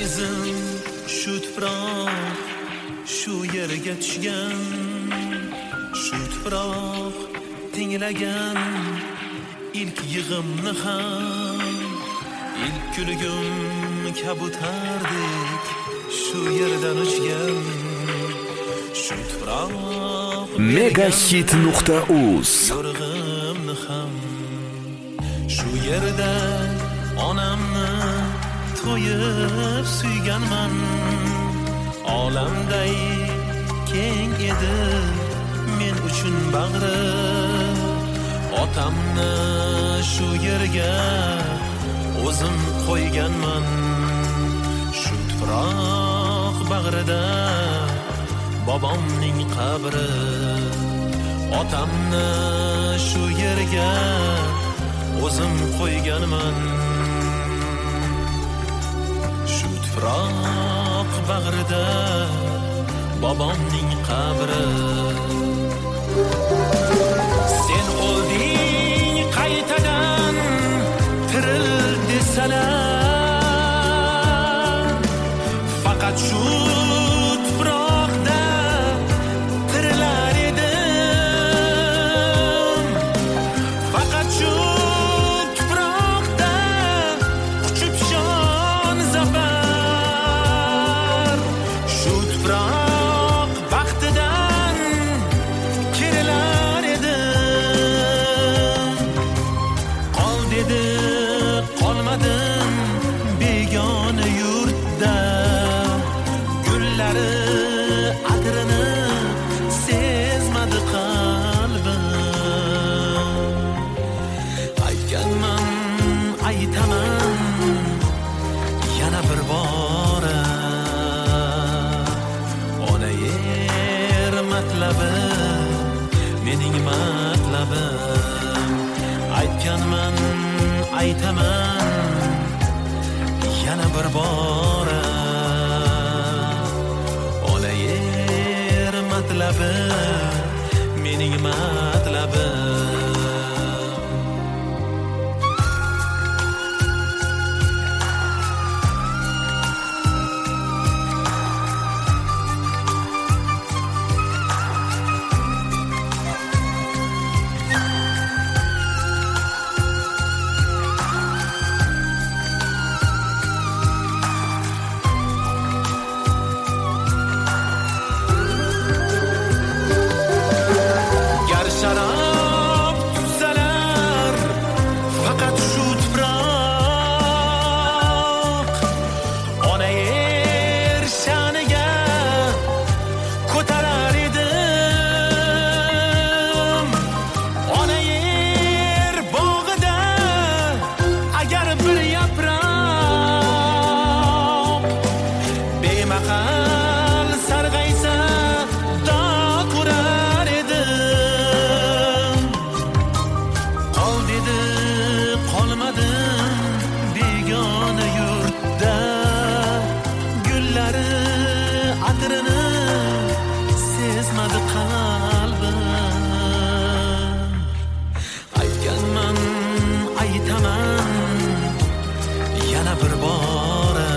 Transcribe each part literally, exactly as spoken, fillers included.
izim shu tuproq, shu yerga tushgan, shu tuproq tinglagan ilk yig'imni ham, ilk kulgum kabutardek shu yerdan uchgan, shu tuproq megahit nuqta uz yo'rig'imni ham, shu yerda onamni to'yib suyganman. Olamday keng edi men uchun bag'ri, otamni shu yerga o'zim qo'yganman. Shu tuproq bag'rida bobomning qabri, otamni shu yerga o'zim qo'yganman. Shu tuproq bag'rida bobomning qabri. Sen o'lding qaytadan tiril desalar, faqat shu tuproqda tirilar edim. Faqat shu tuproqda quchib shon zafar, shu tuproq baxtidan kirilar edim. Qol dedi qolmadim begona yurtda, gullari atrini sezmadi qalbim. Aytganman aytaman yana bir bora, ona yer matlabi mening matlabim. Aytganman aytaman yana bir bora, ona yer matlabi mening matlabim. Gar sharob tutsalar faqat shu tuproq, ona yer sha'niga ko'tarar edim. Ona yer bog'ida agar bir yaproq bemahal sarg'aysa dog' urar edim. Qol dedi qolmadim begona yurtda, gullari atrini sezmadi qalbim. Aytganman aytaman yana bir bora,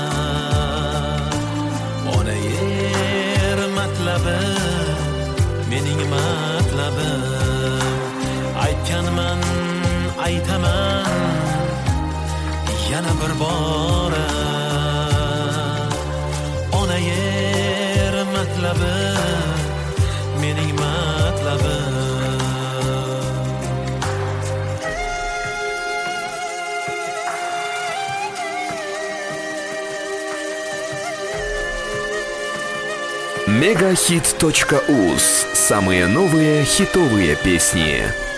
ona yer matlabi mening matlabim. Aytganman aytaman yana bir bora, ona yer matlabi mening matlabim. megahit точка уз. Самые новые хитовые песни.